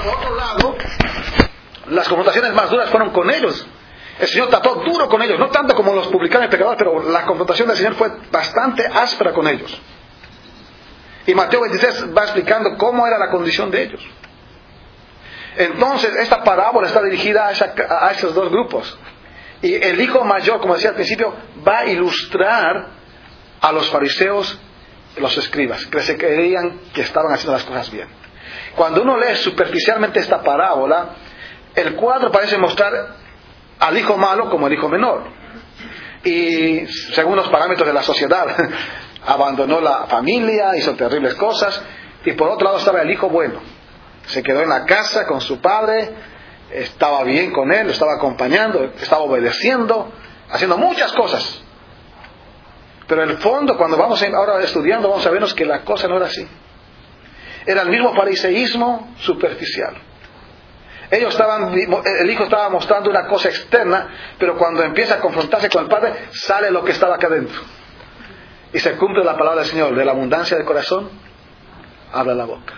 por otro lado, las confrontaciones más duras fueron con ellos. El Señor trató duro con ellos, no tanto como los publicanos y pecadores, pero la confrontación del Señor fue bastante áspera con ellos. Y Mateo 26 va explicando cómo era la condición de ellos. Entonces, esta parábola está dirigida a esos dos grupos. Y el hijo mayor, como decía al principio, va a ilustrar a los fariseos, los escribas, que se creían que estaban haciendo las cosas bien. Cuando uno lee superficialmente esta parábola, el cuadro parece mostrar al hijo malo como el hijo menor. Y según los parámetros de la sociedad, abandonó la familia, hizo terribles cosas. Y por otro lado estaba el hijo bueno. Se quedó en la casa con su padre, estaba bien con él, lo estaba acompañando, estaba obedeciendo, haciendo muchas cosas. Pero en el fondo, cuando vamos ahora estudiando, vamos a vernos que la cosa no era así. Era el mismo fariseísmo superficial. El hijo estaba mostrando una cosa externa, pero cuando empieza a confrontarse con el padre, sale lo que estaba acá adentro. Y se cumple la palabra del Señor: de la abundancia del corazón habla la boca.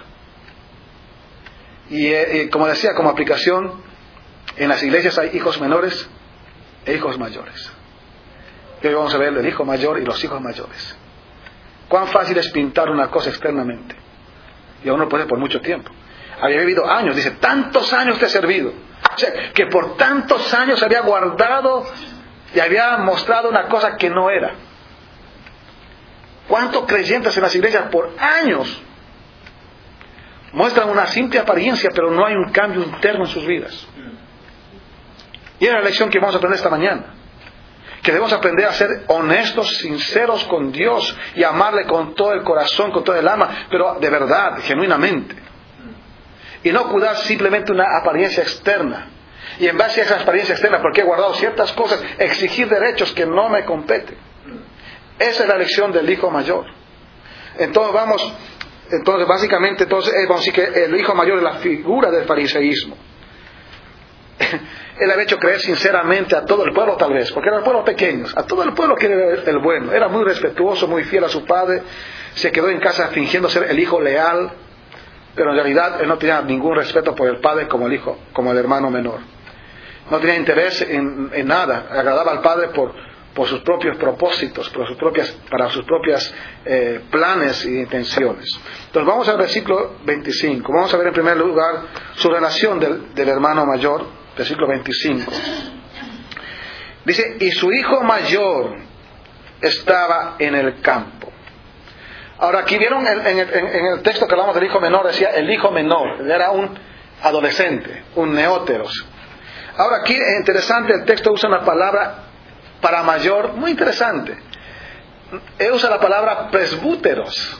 Y como decía, como aplicación, en las iglesias hay hijos menores e hijos mayores. Y hoy vamos a ver el hijo mayor y los hijos mayores. Cuán fácil es pintar una cosa externamente. Y aún no puede por mucho tiempo. Había vivido años, dice, tantos años te he servido. O sea, que por tantos años había guardado y había mostrado una cosa que no era. ¿Cuántos creyentes en las iglesias por años muestran una simple apariencia, pero no hay un cambio interno en sus vidas? Y era la lección que vamos a aprender esta mañana. Que debemos aprender a ser honestos, sinceros con Dios y amarle con todo el corazón, con todo el alma, pero de verdad, genuinamente. Y no cuidar simplemente una apariencia externa. Y en base a esa apariencia externa, porque he guardado ciertas cosas, exigir derechos que no me competen. Esa es la lección del hijo mayor. Entonces básicamente vamos a decir que el hijo mayor es la figura del fariseísmo. Él había hecho creer sinceramente a todo el pueblo, tal vez, porque eran pueblos pequeños. A todo el pueblo que era el bueno. Era muy respetuoso, muy fiel a su padre. Se quedó en casa fingiendo ser el hijo leal. Pero en realidad él no tenía ningún respeto por el padre como el hijo, como el hermano menor. No tenía interés en nada. Agradaba al padre por sus propios propósitos, para sus propias planes y intenciones. Entonces vamos al versículo 25. Vamos a ver en primer lugar su relación del hermano mayor, versículo 25. Dice, y su hijo mayor estaba en el campo. Ahora aquí vieron en el texto que hablamos del hijo menor, decía el hijo menor, era un adolescente, un neóteros. Ahora aquí es interesante, el texto usa una palabra para mayor, muy interesante. Él usa la palabra presbúteros.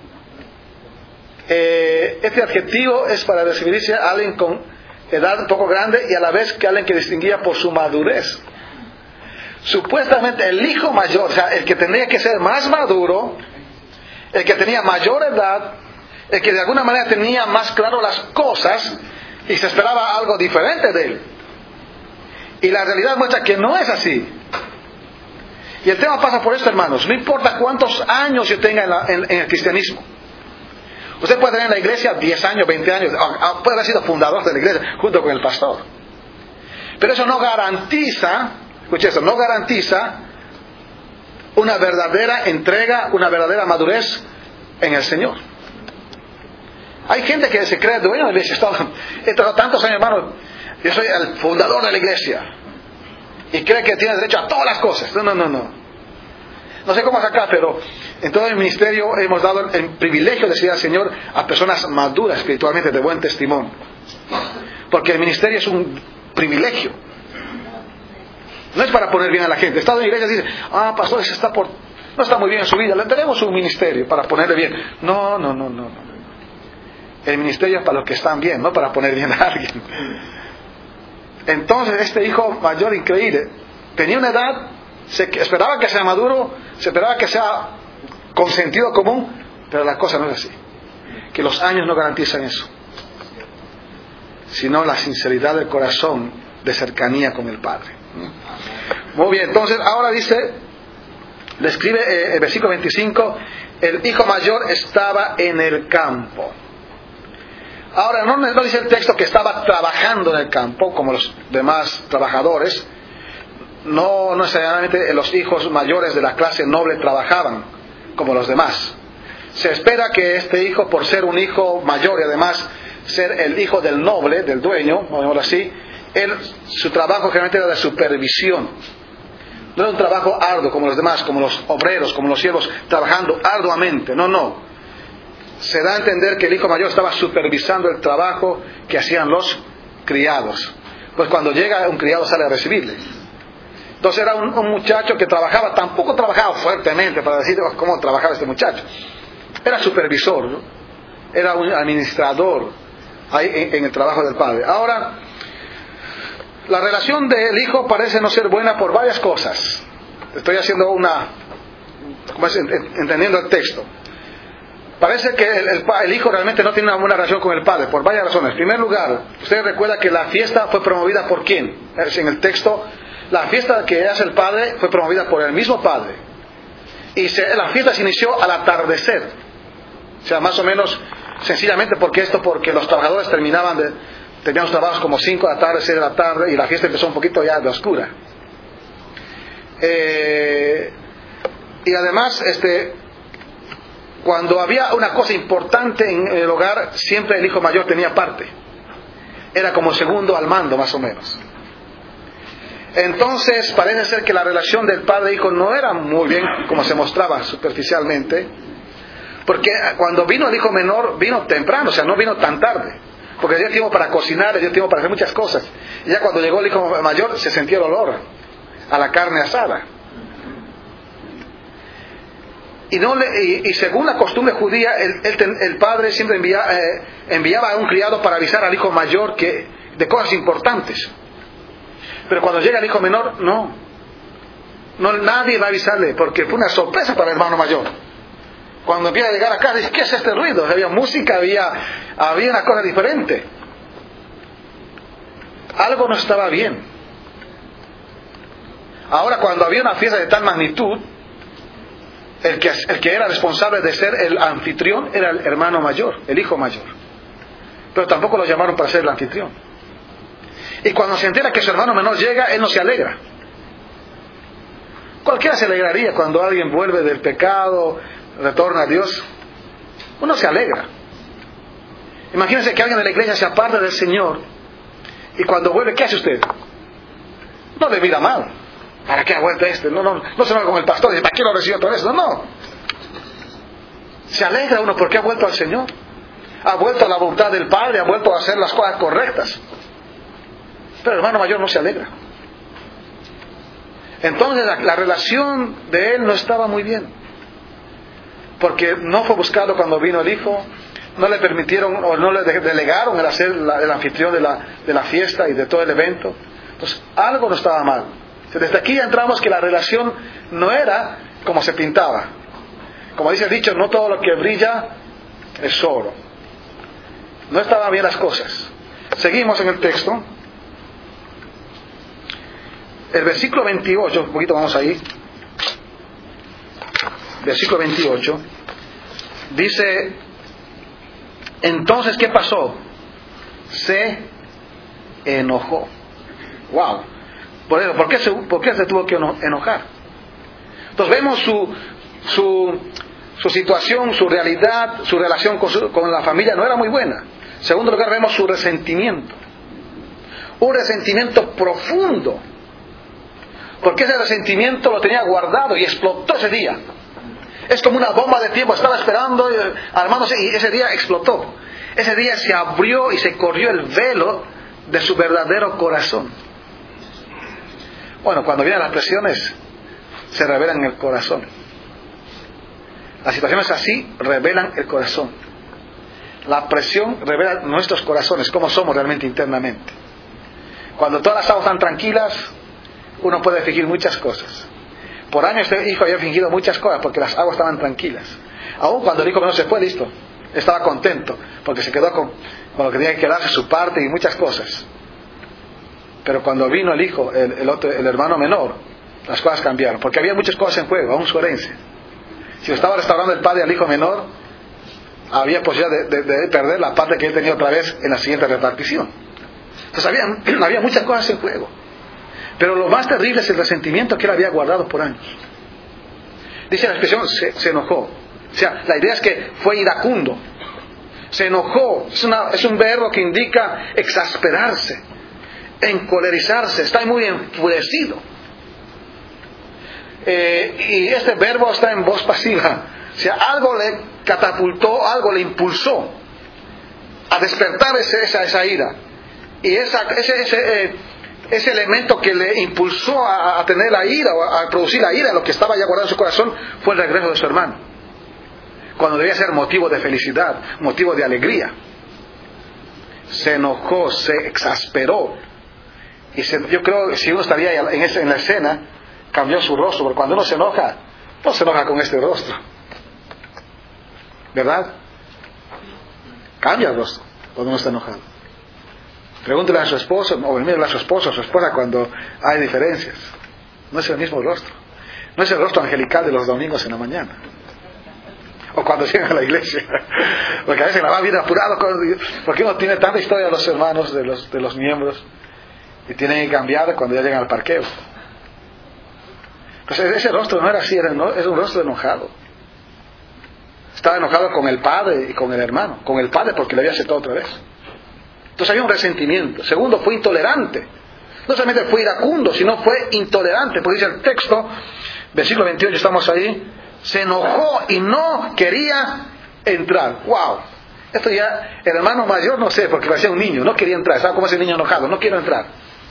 Este adjetivo es para referirse a alguien con edad un poco grande y a la vez que alguien que distinguía por su madurez. Supuestamente el hijo mayor, o sea, el que tenía que ser más maduro, el que tenía mayor edad, el que de alguna manera tenía más claro las cosas y se esperaba algo diferente de él. Y la realidad muestra que no es así. Y el tema pasa por esto, hermanos. No importa cuántos años yo tenga en el cristianismo. Usted puede tener en la iglesia 10 años, 20 años, puede haber sido fundador de la iglesia junto con el pastor. Pero eso no garantiza, escuche eso, no garantiza una verdadera entrega, una verdadera madurez en el Señor. Hay gente que se cree dueño de la iglesia. He estado tantos años, hermano, yo soy el fundador de la iglesia. Y cree que tiene derecho a todas las cosas. No. No sé cómo es acá, pero en todo el ministerio hemos dado el privilegio de servir al Señor a personas maduras espiritualmente, de buen testimonio. Porque el ministerio es un privilegio. No es para poner bien a la gente. Está en la iglesia y dice, pastor, no está muy bien en su vida, le tenemos un ministerio para ponerle bien. No. El ministerio es para los que están bien, no para poner bien a alguien. Entonces este hijo mayor, increíble, tenía una edad, se esperaba que sea maduro, se esperaba que sea con sentido común, pero la cosa no es así. Que los años no garantizan eso, sino la sinceridad del corazón de cercanía con el Padre. Muy bien, entonces ahora dice, le escribe el versículo 25, el hijo mayor estaba en el campo. Ahora, no dice el texto que estaba trabajando en el campo como los demás trabajadores. No necesariamente los hijos mayores de la clase noble trabajaban como los demás. Se espera que este hijo, por ser un hijo mayor y además ser el hijo del noble, del dueño, vamos así, su trabajo generalmente era de supervisión. No era un trabajo arduo como los demás, como los obreros, como los siervos, trabajando arduamente. No. Se da a entender que el hijo mayor estaba supervisando el trabajo que hacían los criados. Pues cuando llega un criado sale a recibirle. Entonces era un muchacho que trabajaba, tampoco trabajaba fuertemente para decir cómo trabajaba este muchacho. Era supervisor, ¿no? Era un administrador ahí en el trabajo del padre. Ahora, la relación del hijo parece no ser buena por varias cosas. Estoy haciendo entendiendo el texto. Parece que el hijo realmente no tiene una buena relación con el padre, por varias razones. En primer lugar, usted recuerda que la fiesta fue promovida por ¿quién? En el texto, la fiesta que hace el padre fue promovida por el mismo padre. Y la fiesta se inició al atardecer. O sea, más o menos, sencillamente porque los trabajadores tenían los trabajos como 5 de la tarde, 6 de la tarde, y la fiesta empezó un poquito ya de oscura. Y además, cuando había una cosa importante en el hogar, siempre el hijo mayor tenía parte. Era como segundo al mando, más o menos. Entonces, parece ser que la relación del padre e hijo no era muy bien como se mostraba superficialmente. Porque cuando vino el hijo menor, vino temprano, o sea, no vino tan tarde. Porque le dio tiempo para cocinar, le dio tiempo para hacer muchas cosas. Y ya cuando llegó el hijo mayor, se sentía el olor a la carne asada. Y según la costumbre judía, el padre siempre enviaba a un criado para avisar al hijo mayor de cosas importantes. Pero cuando llega el hijo menor, no, nadie va a avisarle, porque fue una sorpresa para el hermano mayor. Cuando empieza a llegar a casa, dice, ¿qué es este ruido? Había música, había una cosa diferente. Algo no estaba bien. Ahora, cuando había una fiesta de tal magnitud, el que era responsable de ser el anfitrión era el hermano mayor, el hijo mayor. Pero tampoco lo llamaron para ser el anfitrión. Y cuando se entera que su hermano menor llega, él no se alegra. Cualquiera se alegraría cuando alguien vuelve del pecado, retorna a Dios. Uno se alegra. Imagínense que alguien de la iglesia se aparta del Señor y cuando vuelve, ¿qué hace usted? No le mira mal. ¿Para qué ha vuelto No se va con el pastor y dice, ¿para qué lo recibió otra vez? No. Se alegra uno porque ha vuelto al Señor. Ha vuelto a la voluntad del Padre, ha vuelto a hacer las cosas correctas. Pero el hermano mayor no se alegra. Entonces la relación de él no estaba muy bien. Porque no fue buscado cuando vino el hijo, no le permitieron o no le delegaron el hacer el anfitrión de la fiesta y de todo el evento. Entonces algo no estaba mal. Desde aquí ya entramos que la relación no era como se pintaba. Como dice el dicho, no todo lo que brilla es oro. No estaban bien las cosas. Seguimos en el texto. El versículo 28, un poquito vamos ahí. Versículo 28. Dice, entonces, ¿qué pasó? Se enojó. Wow. ¿Por qué se tuvo que enojar? Entonces vemos su situación, su realidad, su relación con la familia no era muy buena. En segundo lugar, vemos su resentimiento. Un resentimiento profundo. Porque ese resentimiento lo tenía guardado y explotó ese día. Es como una bomba de tiempo, estaba esperando, armándose, y ese día explotó. Ese día se abrió y se corrió el velo de su verdadero corazón. Bueno, cuando vienen las presiones, se revelan el corazón. Las situaciones así revelan el corazón. La presión revela nuestros corazones, cómo somos realmente internamente. Cuando todas las aguas están tranquilas, uno puede fingir muchas cosas. Por años este hijo había fingido muchas cosas porque las aguas estaban tranquilas. Aún cuando el hijo no se fue, listo, estaba contento porque se quedó con lo que tenía que quedarse, su parte y muchas cosas. Pero cuando vino el hijo, el hermano menor, las cosas cambiaron, porque había muchas cosas en juego, aún su herencia. Si lo estaba restaurando el padre al hijo menor, había posibilidad de perder la parte que él tenía otra vez en la siguiente repartición. Entonces había muchas cosas en juego. Pero lo más terrible es el resentimiento que él había guardado por años. Dice la expresión, se enojó. O sea, la idea es que fue iracundo. Se enojó. Es un verbo que indica exasperarse, encolerizarse. Está muy enfurecido. Y este verbo está en voz pasiva. O sea, algo le catapultó, algo le impulsó a despertar esa ira. Y ese elemento que le impulsó a tener la ira, o a producir la ira, lo que estaba ya guardado en su corazón, fue el regreso de su hermano. Cuando debía ser motivo de felicidad, motivo de alegría. Se enojó, se exasperó. Y yo creo que si uno estaría en la escena, cambió su rostro, porque cuando uno se enoja, no se enoja con este rostro. ¿Verdad? Cambia el rostro cuando uno está enojado. Pregúntele a su esposo, o mire a su esposo o a su esposa cuando hay diferencias. No es el mismo rostro. No es el rostro angelical de los domingos en la mañana. O cuando llegan a la iglesia. Porque a veces la va bien apurado. Porque uno tiene tanta historia de los hermanos, de los miembros. Y tienen que cambiar cuando ya llegan al parqueo. Entonces ese rostro no era así, es un rostro enojado. Estaba enojado con el padre y con el hermano. Con el padre porque le había aceptado otra vez. Entonces había un resentimiento. Segundo, fue intolerante. No solamente fue iracundo, sino fue intolerante. Porque dice el texto, versículo 28, estamos ahí. Se enojó y no quería entrar. ¡Wow! Esto ya, el hermano mayor no sé, porque parecía un niño, no quería entrar. ¿Sabe cómo es el niño enojado? No quiero entrar.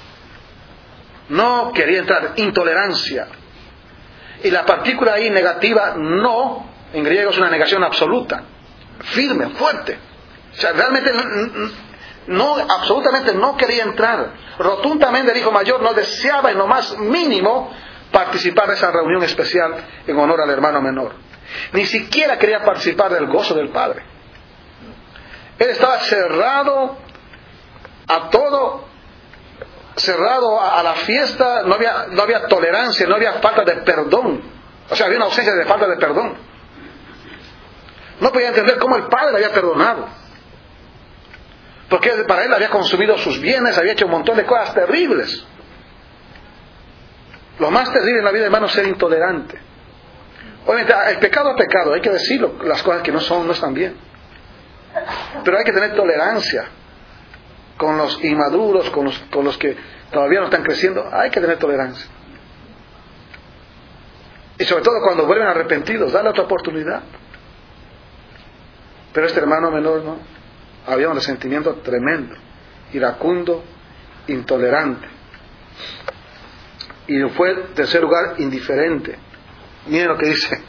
No quería entrar. Intolerancia. Y la partícula ahí negativa, no, en griego es una negación absoluta. Firme, fuerte. O sea, realmente absolutamente no quería entrar. Rotundamente el hijo mayor no deseaba en lo más mínimo participar de esa reunión especial en honor al hermano menor. Ni siquiera quería participar del gozo del padre. Él estaba cerrado a todo, cerrado a la fiesta. No había tolerancia, no había falta de perdón. O sea, había una ausencia de falta de perdón. No podía entender cómo el padre le había perdonado. Porque para él había consumido sus bienes, había hecho un montón de cosas terribles. Lo más terrible en la vida, hermano, es ser intolerante. Obviamente, el pecado es pecado, hay que decirlo, las cosas que no están bien. Pero hay que tener tolerancia con los inmaduros, con los que todavía no están creciendo. Hay que tener tolerancia. Y sobre todo cuando vuelven arrepentidos, darle otra oportunidad. Pero este hermano menor no. Había un resentimiento tremendo, iracundo, intolerante. Y fue, en tercer lugar, indiferente. Miren lo que dice.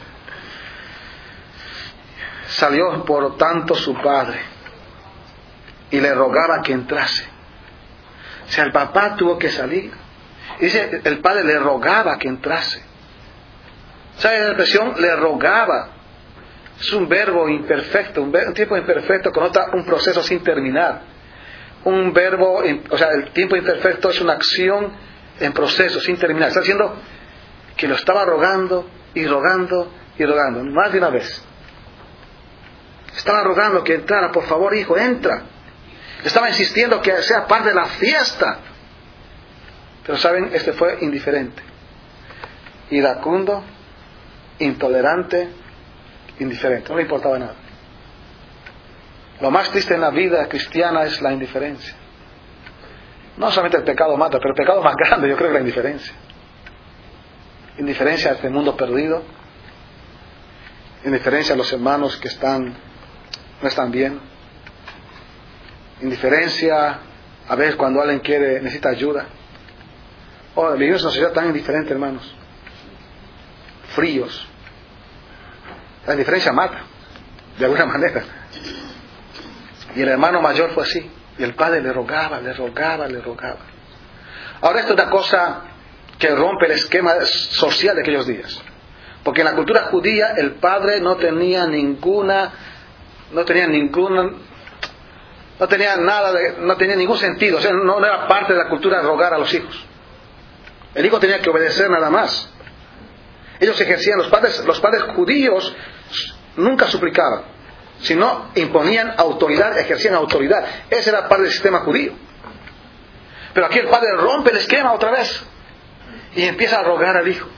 Salió por tanto su padre y le rogaba que entrase. O sea, el papá tuvo que salir. Y dice, el padre le rogaba que entrase. ¿Sabe la expresión? Le rogaba. Es un verbo imperfecto, un tiempo imperfecto conota un proceso sin terminar. Un verbo, o sea, el tiempo imperfecto es una acción en proceso, sin terminar. Está diciendo que lo estaba rogando y rogando y rogando, más de una vez. Estaba rogando que entrara, por favor, hijo, entra. Estaba insistiendo que sea parte de la fiesta. Pero saben, este fue indiferente, iracundo, intolerante, indiferente, no le importaba nada. Lo más triste en la vida cristiana es la indiferencia. No solamente el pecado mata, pero el pecado más grande yo creo que es la indiferencia. Indiferencia a este mundo perdido, indiferencia a los hermanos que no están bien, indiferencia a veces cuando alguien necesita ayuda. Vivimos en una sociedad tan indiferente, hermanos, fríos. La indiferencia mata, de alguna manera. Y el hermano mayor fue así. Y el padre le rogaba, le rogaba, le rogaba. Ahora esto es una cosa que rompe el esquema social de aquellos días. Porque en la cultura judía el padre no tenía ningún sentido. O sea, no era parte de la cultura rogar a los hijos. El hijo tenía que obedecer nada más. Ellos ejercían, los padres judíos nunca suplicaban. sino imponían autoridad, ejercían autoridad. Ese era parte del sistema judío. Pero aquí el padre rompe el esquema otra vez y empieza a rogar al hijo.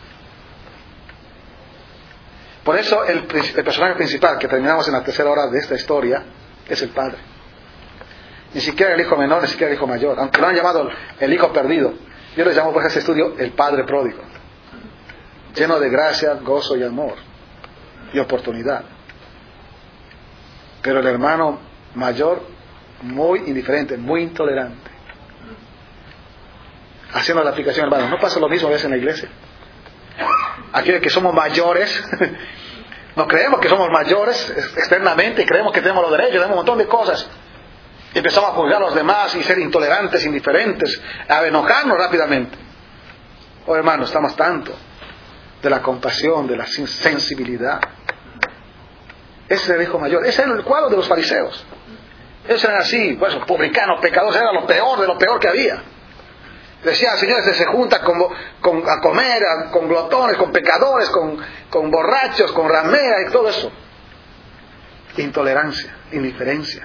Por eso el personaje principal que terminamos en la tercera hora de esta historia es el padre. Ni siquiera el hijo menor, ni siquiera el hijo mayor. Aunque lo han llamado el hijo perdido, yo le llamo por este estudio el padre pródigo, lleno de gracia, gozo y amor y oportunidad. Pero el hermano mayor, muy indiferente, muy intolerante. Haciendo la aplicación, hermano, ¿no pasa lo mismo a veces en la iglesia? Aquí que somos mayores, no creemos que somos mayores externamente, creemos que tenemos los derechos, tenemos un montón de cosas. Y empezamos a juzgar a los demás y ser intolerantes, indiferentes, a enojarnos rápidamente. Oh, hermano, estamos tanto de la compasión, de la sensibilidad. Ese era el hijo mayor, ese era el cuadro de los fariseos. Ellos eran así, pues, publicanos, pecadores, era lo peor de lo peor que había. Decían, señores, se junta a comer, con glotones, con pecadores, con borrachos, con ramera y todo eso. Intolerancia, indiferencia.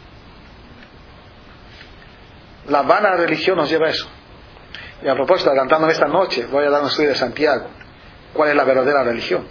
La vana religión nos lleva a eso. Y a propósito, adelantándome esta noche, voy a dar un estudio de Santiago. ¿Cuál es la verdadera religión?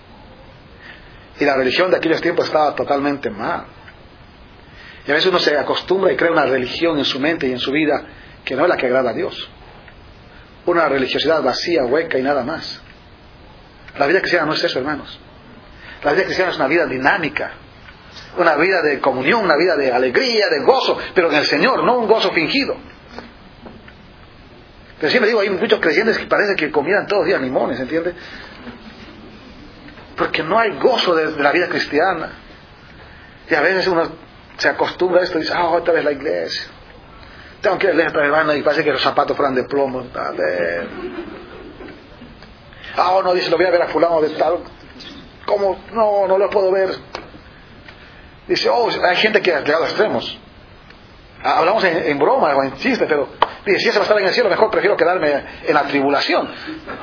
Y la religión de aquellos tiempos estaba totalmente mal. Y a veces uno se acostumbra y crea una religión en su mente y en su vida que no es la que agrada a Dios. Una religiosidad vacía, hueca y nada más. La vida cristiana no es eso, hermanos. La vida cristiana es una vida dinámica, una vida de comunión, una vida de alegría, de gozo, pero en el Señor, no un gozo fingido. Pero siempre digo, hay muchos creyentes que parece que comieran todos los días limones, ¿entiendes? Porque no hay gozo de la vida cristiana. Y a veces uno se acostumbra a esto y dice, otra vez la iglesia. Tengo que leer para hermano y parece que los zapatos fueran de plomo. A ver. No, dice, lo voy a ver a fulano de tal. ¿Cómo? No lo puedo ver. Dice, hay gente que ha llegado a extremos. Hablamos en broma o en chiste, pero dice, si ese va a estar en el cielo, mejor prefiero quedarme en la tribulación.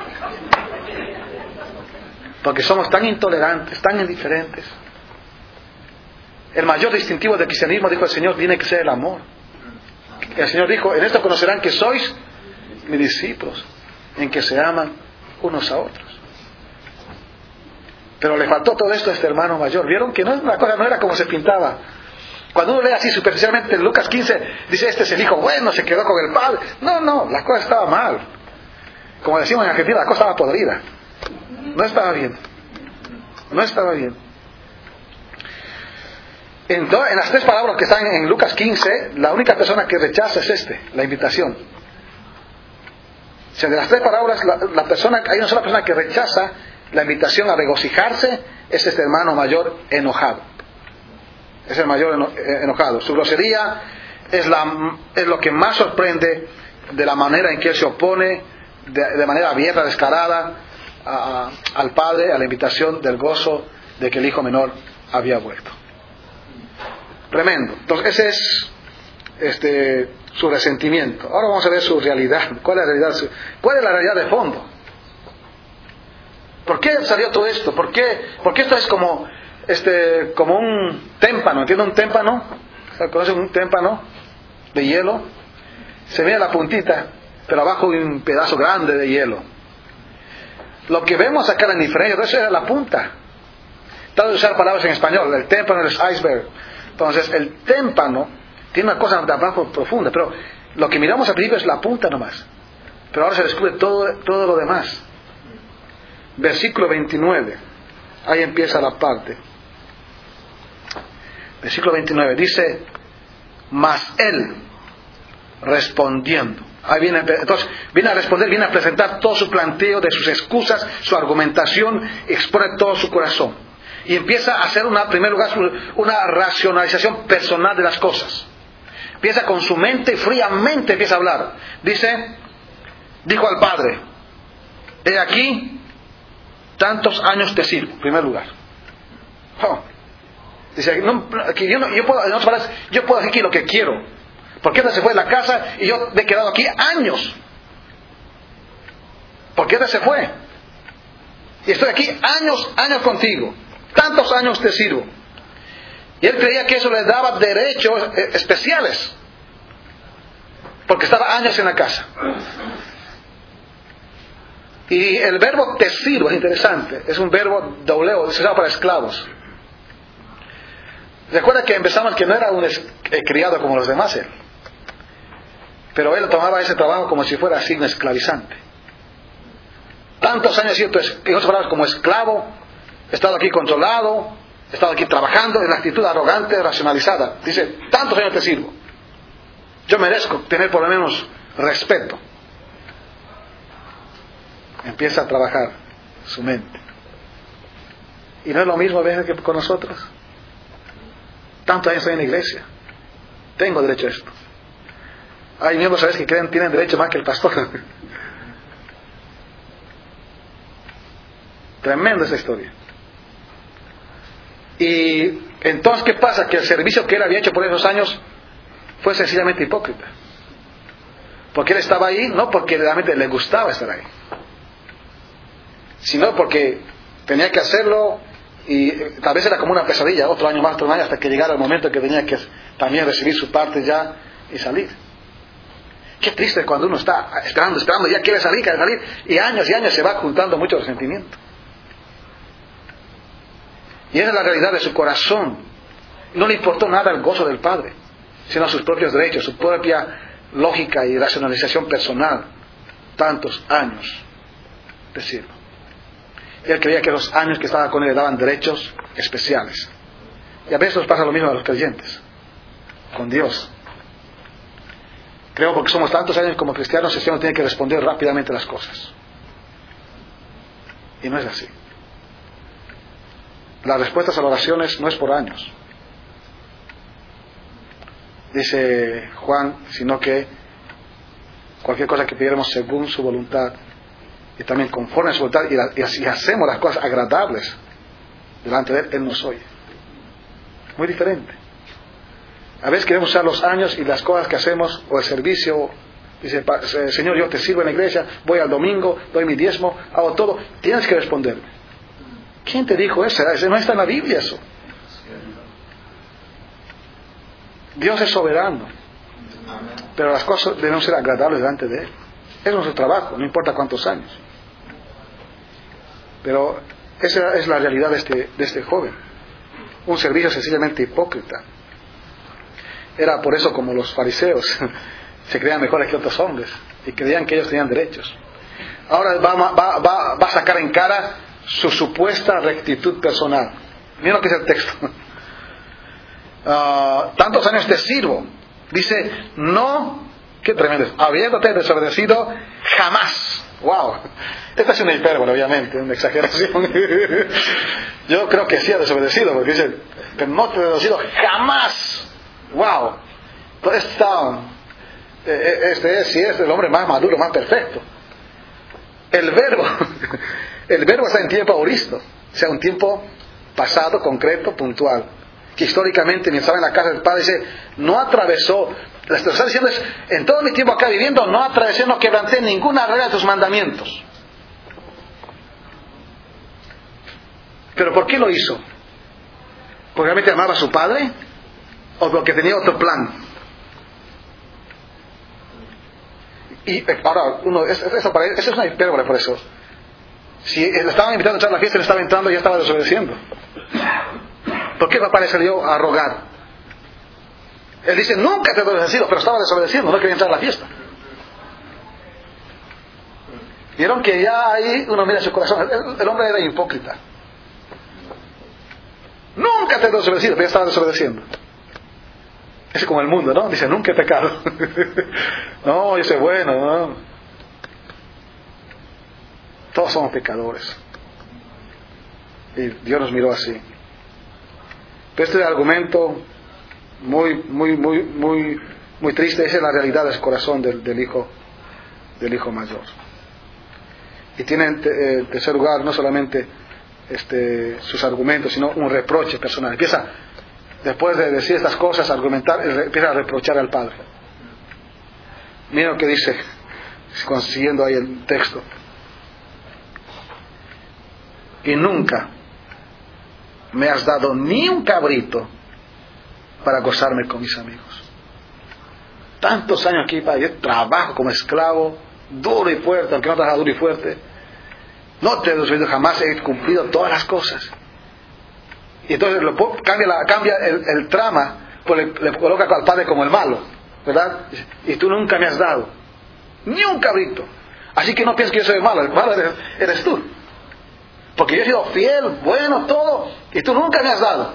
Porque somos tan intolerantes, tan indiferentes. El mayor distintivo del cristianismo, dijo el Señor, tiene que ser el amor. El Señor dijo, en esto conocerán que sois mis discípulos, en que se aman unos a otros. Pero le faltó todo esto a este hermano mayor. ¿Vieron que la cosa no era como se pintaba? Cuando uno lee así superficialmente en Lucas 15, dice, este es el hijo bueno, se quedó con el padre. No, la cosa estaba mal. Como decimos en Argentina, la cosa estaba podrida. No estaba bien. En las tres palabras que están en Lucas 15, la única persona que rechaza es la invitación. O sea, de las tres palabras, hay una sola persona que rechaza la invitación a regocijarse, es este hermano mayor enojado. Es el mayor enojado. Su grosería es lo que más sorprende de la manera en que él se opone de manera abierta, descarada al padre, a la invitación del gozo de que el hijo menor había vuelto. Tremendo. Entonces ese es su resentimiento. Ahora vamos a ver su realidad. ¿Cuál es la realidad de fondo? ¿Por qué salió todo esto? ¿Por qué esto es como un témpano? ¿Entienden un témpano? ¿Conocen un témpano de hielo? Se mira la puntita, pero abajo hay un pedazo grande de hielo. Lo que vemos acá en diferencia, eso era la punta. Trato de usar palabras en español. El témpano es iceberg. Entonces, el témpano tiene una cosa de abajo profunda, pero lo que miramos al principio es la punta nomás. Pero ahora se descubre todo lo demás. Versículo 29. Ahí empieza la parte. Versículo 29. Dice, mas él respondiendo. Ahí viene, entonces, viene a responder, viene a presentar todo su planteo de sus excusas, su argumentación, expone todo su corazón. Y empieza a hacer, en primer lugar, una racionalización personal de las cosas. Empieza con su mente, fríamente empieza a hablar. Dijo al padre, he aquí, tantos años te sirvo, en primer lugar. Dice, yo puedo hacer aquí lo que quiero. Porque él se fue de la casa y yo me he quedado aquí años. Porque él se fue. Y estoy aquí años contigo. Tantos años te sirvo. Y él creía que eso le daba derechos especiales, porque estaba años en la casa. Y el verbo te sirvo es interesante, es un verbo dobleo, se usa para esclavos. Recuerda que empezamos que no era un criado como los demás él, pero él tomaba ese trabajo como si fuera así un esclavizante. Tantos años, ¿cierto? En otras palabras, como esclavo, he estado aquí controlado, he estado aquí trabajando en la actitud arrogante, racionalizada. Dice, tantos años te sirvo, yo merezco tener por lo menos respeto. Empieza a trabajar su mente. Y no es lo mismo que con nosotros. Tantos años estoy en la iglesia, tengo derecho a esto. Hay miembros a veces que creen tienen derecho más que el pastor. Tremenda esa historia. Y entonces, ¿qué pasa? Que el servicio que él había hecho por esos años fue sencillamente hipócrita. Porque él estaba ahí no porque realmente le gustaba estar ahí, sino porque tenía que hacerlo, y tal vez era como una pesadilla, otro año, hasta que llegara el momento que tenía que también recibir su parte ya y salir. Qué triste cuando uno está esperando, ya quiere salir, y años se va juntando mucho resentimiento. Y esa es la realidad de su corazón. No le importó nada el gozo del Padre, sino sus propios derechos, su propia lógica y racionalización personal. Tantos años de siervo. Él creía que los años que estaba con él le daban derechos especiales. Y a veces nos pasa lo mismo a los creyentes, con Dios. Creo porque somos tantos años como cristianos, el Señor tiene que responder rápidamente las cosas. Y no es así. Las respuestas a las oraciones no es por años. Dice Juan, sino que cualquier cosa que pidiéramos según su voluntad y también conforme a su voluntad, y así hacemos las cosas agradables delante de Él nos oye. Muy diferente. A veces queremos usar los años y las cosas que hacemos, o el servicio. Dice, Señor, yo te sirvo en la iglesia, voy al domingo, doy mi diezmo, hago todo. Tienes que responderme. ¿Quién te dijo eso? No está en la Biblia eso. Dios es soberano, pero las cosas deben ser agradables delante de Él. Es nuestro trabajo, no importa cuántos años. Pero esa es la realidad de este joven. Un servicio sencillamente hipócrita. Era por eso como los fariseos se creían mejores que otros hombres y creían que ellos tenían derechos. Ahora va a sacar en cara su supuesta rectitud personal. Miren lo que dice el texto. Tantos años te sirvo. Dice, no, qué tremendo, habiéndote desobedecido jamás. Wow, esta es una hipérbole, obviamente, una exageración. Yo creo que sí ha desobedecido, porque dice, pero no te he desobedecido jamás. Wow, este es el hombre más maduro, más perfecto. El verbo está en tiempo auristo, o sea, un tiempo pasado, concreto, puntual, que históricamente mientras estaba en la casa del Padre dice, no atravesó, lo que está diciendo es, en todo mi tiempo acá viviendo, no atravesé, no quebranté ninguna regla de tus mandamientos. ¿Pero por qué lo hizo? ¿Porque realmente amaba a su Padre? ¿O porque tenía otro plan? Y ahora, eso es una hipérbole por eso. Si le estaban invitando a echar la fiesta y le estaba entrando, ya estaba desobedeciendo. ¿Por qué papá le salió a rogar? Él dice, nunca te he desobedecido, pero estaba desobedeciendo, no quería entrar a la fiesta. Vieron que ya ahí uno mira su corazón. El hombre era hipócrita. Nunca te he desobedecido, pero ya estaba desobedeciendo. Es como el mundo, ¿no? Dice, nunca he pecado. No, yo soy bueno, ¿no? Todos somos pecadores. Y Dios nos miró así. Pero este argumento muy triste, esa es la realidad del corazón del hijo mayor. Y tiene en tercer lugar no solamente sus argumentos, sino un reproche personal. Empieza, después de decir estas cosas, argumentar, empieza a reprochar al padre. Mira lo que dice, consiguiendo ahí el texto. Y nunca me has dado ni un cabrito para gozarme con mis amigos. Tantos años aquí, Padre, yo trabajo como esclavo, duro y fuerte, aunque no trabajo duro y fuerte. No te he desobedecido jamás, he cumplido todas las cosas. Y entonces cambia el trama, pues le coloca al Padre como el malo, ¿verdad? Y tú nunca me has dado ni un cabrito. Así que no pienses que yo soy el malo eres tú. Porque yo he sido fiel, bueno, todo, y tú nunca me has dado.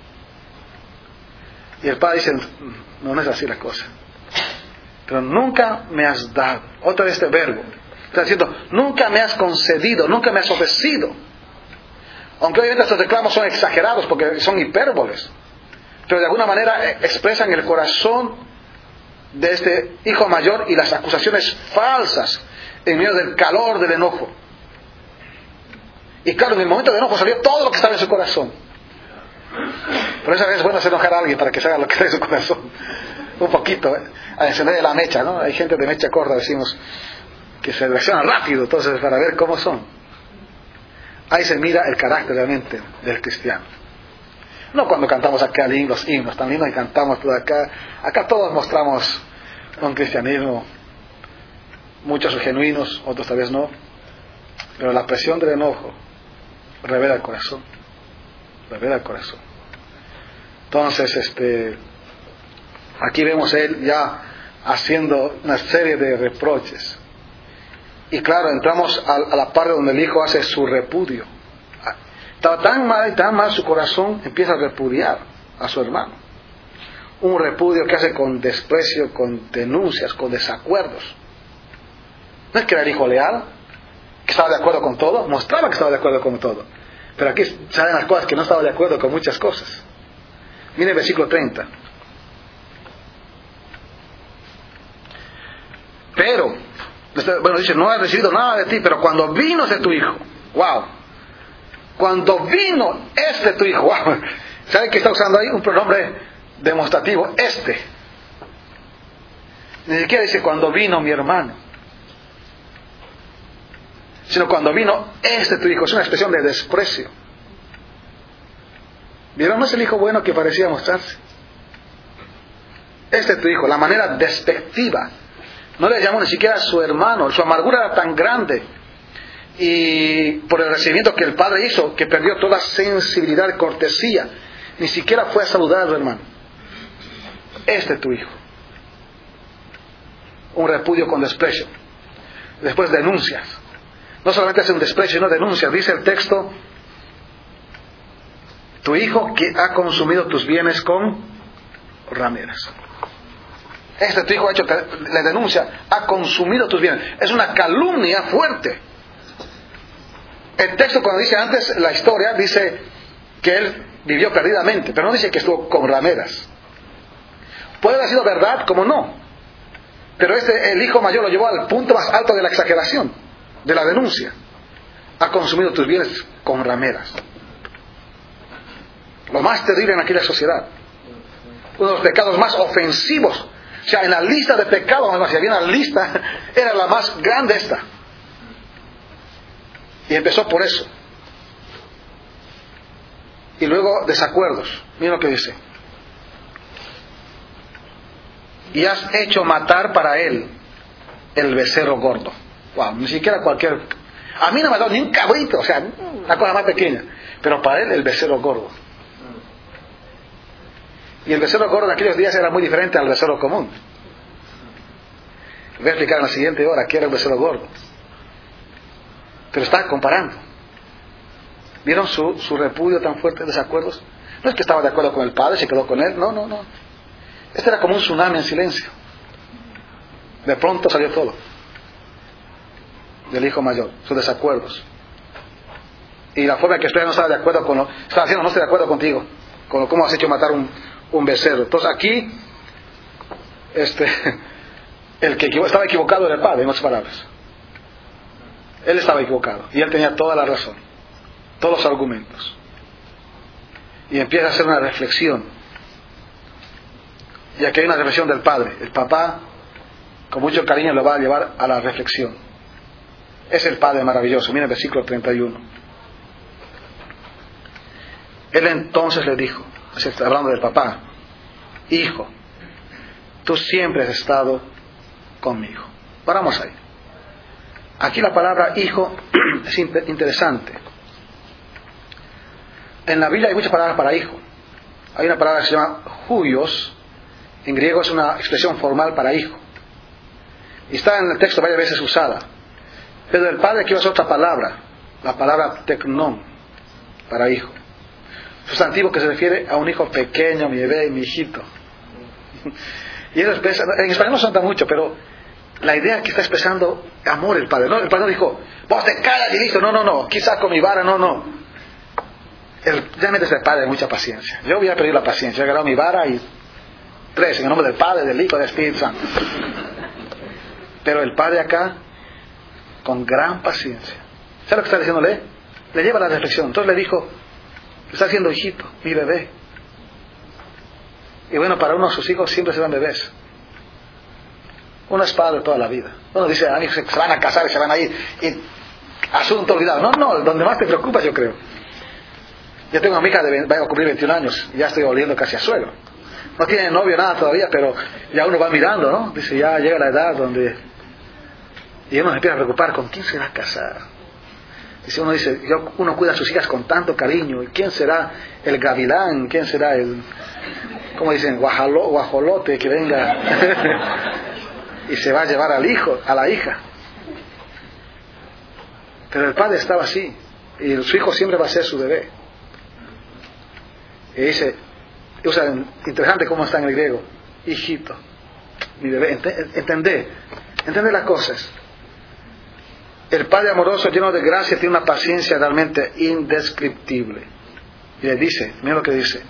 Y el Padre dice, no es así la cosa. Pero nunca me has dado. Otra vez este verbo. Está diciendo, nunca me has concedido, nunca me has ofrecido. Aunque obviamente estos reclamos son exagerados porque son hipérboles. Pero de alguna manera expresan el corazón de este hijo mayor y las acusaciones falsas en medio del calor del enojo. Y claro, en el momento del enojo salió todo lo que estaba en su corazón. Por eso a veces es bueno hacer enojar a alguien para que se haga lo que está en su corazón. Un poquito, a encender la mecha, ¿no? Hay gente de mecha corta, decimos, que se reacciona rápido, entonces para ver cómo son. Ahí se mira el carácter realmente del cristiano. No cuando cantamos acá los himnos tan lindos y cantamos todo acá. Acá todos mostramos un cristianismo, muchos son genuinos, otros tal vez no. Pero la presión del enojo revela el corazón. Revela el corazón. Entonces, aquí vemos a él ya haciendo una serie de reproches. Y claro, entramos a la parte donde el hijo hace su repudio. Estaba tan mal su corazón, empieza a repudiar a su hermano. Un repudio que hace con desprecio, con denuncias, con desacuerdos. No es que era el hijo leal, que estaba de acuerdo con todo, mostraba que estaba de acuerdo con todo. Pero aquí salen las cosas que no estaba de acuerdo con muchas cosas. Miren el versículo 30. Pero, bueno, dice, no has recibido nada de ti, pero cuando vino de tu hijo, wow, cuando vino tu hijo, wow, ¿sabe que está usando ahí un pronombre demostrativo? Ni siquiera dice cuando vino mi hermano, sino cuando vino tu hijo. Es una expresión de desprecio. ¿Vieron? No es el hijo bueno que parecía mostrarse. Tu hijo, la manera despectiva. No le llamó ni siquiera a su hermano. Su amargura era tan grande, y por el recibimiento que el padre hizo, que perdió toda sensibilidad, cortesía. Ni siquiera fue a saludar a su hermano. Tu hijo. Un repudio con desprecio. Después denuncias. No solamente hace un desprecio, sino denuncia. Dice el texto, tu hijo que ha consumido tus bienes con rameras. Tu hijo ha hecho, le denuncia, ha consumido tus bienes. Es una calumnia fuerte. El texto, cuando dice antes la historia, dice que él vivió perdidamente, pero no dice que estuvo con rameras. Puede haber sido verdad, como no. Pero el hijo mayor lo llevó al punto más alto de la exageración, de la denuncia. Ha consumido tus bienes con rameras. Lo más terrible en aquella sociedad. Uno de los pecados más ofensivos. O sea, en la lista de pecados, si había una lista, era la más grande esta. Y empezó por eso. Y luego desacuerdos. Miren lo que dice. Y has hecho matar para él el becerro gordo. Wow, ni siquiera cualquier... A mí no me ha dado ni un cabrito, o sea, una cosa más pequeña. Pero para él el becerro gordo. Y el becerro gordo en aquellos días era muy diferente al becerro común. Voy a explicar en la siguiente hora qué era el becerro gordo. Pero está comparando. ¿Vieron su repudio tan fuerte, desacuerdos? No es que estaba de acuerdo con el padre, se quedó con él. No. Este era como un tsunami en silencio. De pronto salió todo. Del hijo mayor, sus desacuerdos. Y la forma en que usted no estaba de acuerdo con lo... Estaba diciendo, no estoy de acuerdo contigo. Con cómo has hecho matar un becerro. Entonces aquí, el que estaba equivocado era el padre, en otras palabras. Él estaba equivocado. Y él tenía toda la razón. Todos los argumentos. Y empieza a hacer una reflexión. Y aquí hay una reflexión del padre. El papá, con mucho cariño, lo va a llevar a la reflexión. Es el padre maravilloso. Mira el versículo 31. Él entonces le dijo, hablando del papá, Hijo, tú siempre has estado conmigo. Paramos ahí. Aquí la palabra hijo es interesante. En la Biblia hay muchas palabras para hijo. Hay una palabra que se llama huios. En griego es una expresión formal para hijo. Y está en el texto varias veces usada. Pero el Padre aquí usa otra palabra. La palabra teknon, para hijo. Sustantivo que se refiere a un hijo pequeño, mi bebé, mi hijito. Y eso en español no se nota mucho, pero la idea que está expresando amor el Padre. No, el Padre no dijo, vos te callas y listo. No. Quizás con mi vara, no. Realmente es el Padre de mucha paciencia. Yo voy a pedir la paciencia. He agarrado mi vara y 3, en el nombre del Padre, del Hijo, del Espíritu Santo. Pero el Padre acá, con gran paciencia. ¿Sabe lo que está diciéndole? Le lleva a la reflexión. Entonces le dijo, le está haciendo hijito, mi bebé. Y bueno, para uno de sus hijos siempre serán bebés. Uno es padre toda la vida. Uno dice, a mí se van a casar y se van a ir. Y asunto olvidado. No, donde más te preocupas, yo creo. Yo tengo a mi hija, va a cumplir 21 años. Y ya estoy oliendo casi a suegro. No tiene novio, nada todavía, pero ya uno va mirando, ¿no? Dice, ya llega la edad donde... Y uno se empieza a preocupar, ¿con quién se va a casar? Dice, uno cuida a sus hijas con tanto cariño. ¿Y quién será el gavilán? ¿Quién será el... ¿cómo dicen? Guajolote que venga... y se va a llevar al hijo, a la hija. Pero el Padre estaba así. Y su hijo siempre va a ser su bebé. Y dice... interesante cómo está en el griego. Hijito, mi bebé. Entendé las cosas. El Padre amoroso, lleno de gracia, tiene una paciencia realmente indescriptible. Y le dice, mira lo que dice.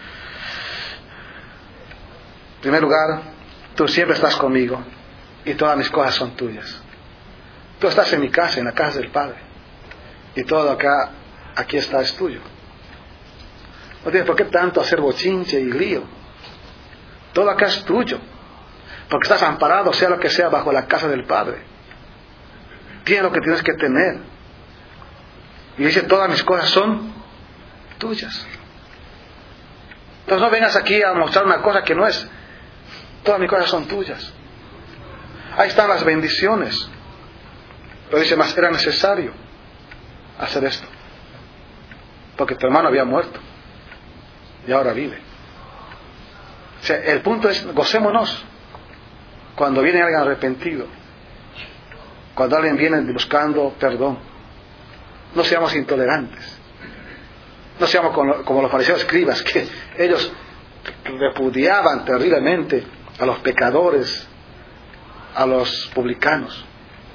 En primer lugar, tú siempre estás conmigo y todas mis cosas son tuyas. Tú estás en mi casa, en la casa del Padre, y todo aquí es tuyo. No tienes por qué tanto hacer bochinche y lío. Todo acá es tuyo, porque estás amparado, sea lo que sea, bajo la casa del Padre. Tienes lo que tienes que tener. Y dice, todas mis cosas son tuyas. Entonces no vengas aquí a mostrar una cosa que no es. Todas mis cosas son tuyas. Ahí están las bendiciones. Pero dice, más era necesario hacer esto, porque tu hermano había muerto y ahora vive. O sea, el punto es, gocémonos cuando viene alguien arrepentido, cuando alguien viene buscando perdón. No seamos intolerantes. No seamos como los fariseos escribas, que ellos repudiaban terriblemente a los pecadores, a los publicanos.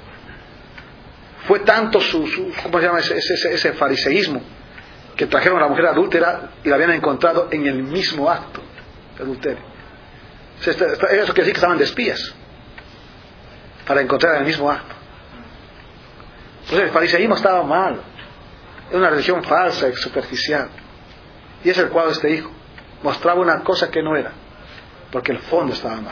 Fue tanto ¿cómo se llama? Ese fariseísmo, que trajeron a la mujer adúltera y la habían encontrado en el mismo acto de adulterio. Eso quiere decir que estaban de espías para encontrar en el mismo acto. Entonces el fariseísmo estaba mal. Es una religión falsa y superficial. Y es el cuadro de este hijo. Mostraba una cosa que no era, porque el fondo estaba mal.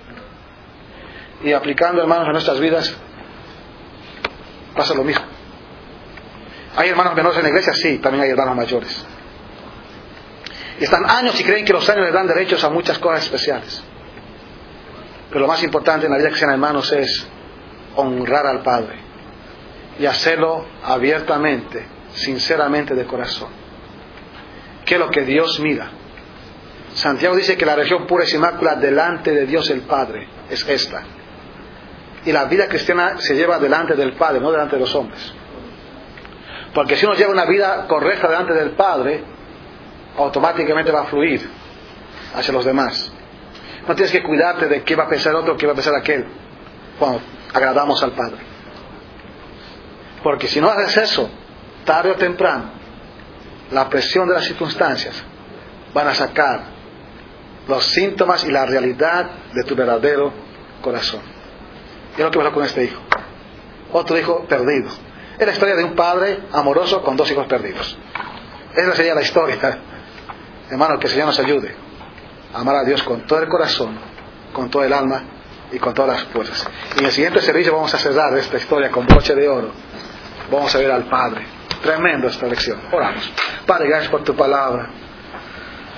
Y aplicando, hermanos, a nuestras vidas pasa lo mismo. ¿Hay hermanos menores en la iglesia? Sí, también hay hermanos mayores. Y están años y creen que los años les dan derechos a muchas cosas especiales. Pero lo más importante en la vida cristiana, hermanos, es honrar al Padre y hacerlo abiertamente, sinceramente, de corazón. ¿Qué es lo que Dios mira? Santiago dice que la religión pura y sin mácula delante de Dios el Padre es esta. Y la vida cristiana se lleva delante del Padre, no delante de los hombres. Porque si uno lleva una vida correcta delante del Padre, automáticamente va a fluir hacia los demás. No tienes que cuidarte de qué va a pensar otro, qué va a pensar aquel, cuando agradamos al Padre. Porque si no haces eso, tarde o temprano, la presión de las circunstancias van a sacar los síntomas y la realidad de tu verdadero corazón. Y es lo que pasó con este hijo. Otro hijo perdido. Es la historia de un padre amoroso con 2 hijos perdidos. Esa sería la historia. Hermano, que el Señor nos ayude a amar a Dios con todo el corazón, con todo el alma y con todas las fuerzas. Y en el siguiente servicio vamos a cerrar esta historia con broche de oro. Vamos a ver al Padre. Tremendo esta lección. Oramos. Padre, gracias por tu palabra.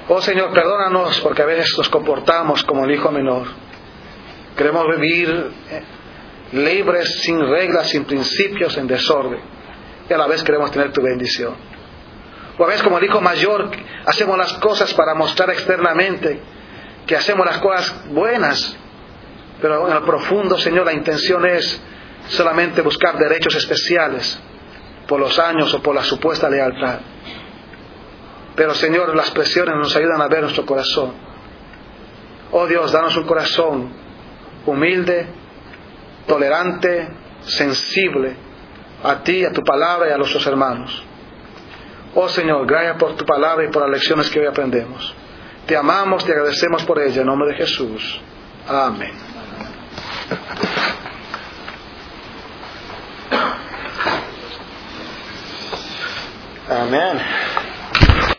Oh Señor, perdónanos porque a veces nos comportamos como el hijo menor. Queremos vivir libres, sin reglas, sin principios, en desorden. Y a la vez queremos tener tu bendición. O a veces como el hijo mayor, hacemos las cosas para mostrar externamente que hacemos las cosas buenas. Pero en el profundo, Señor, la intención es solamente buscar derechos especiales por los años o por la supuesta lealtad. Pero Señor, las presiones nos ayudan a ver nuestro corazón. Oh Dios, danos un corazón humilde, tolerante, sensible a ti, a tu palabra y a nuestros hermanos. Oh Señor, gracias por tu palabra y por las lecciones que hoy aprendemos. Te amamos, te agradecemos por ella, en nombre de Jesús. Amén. Amén.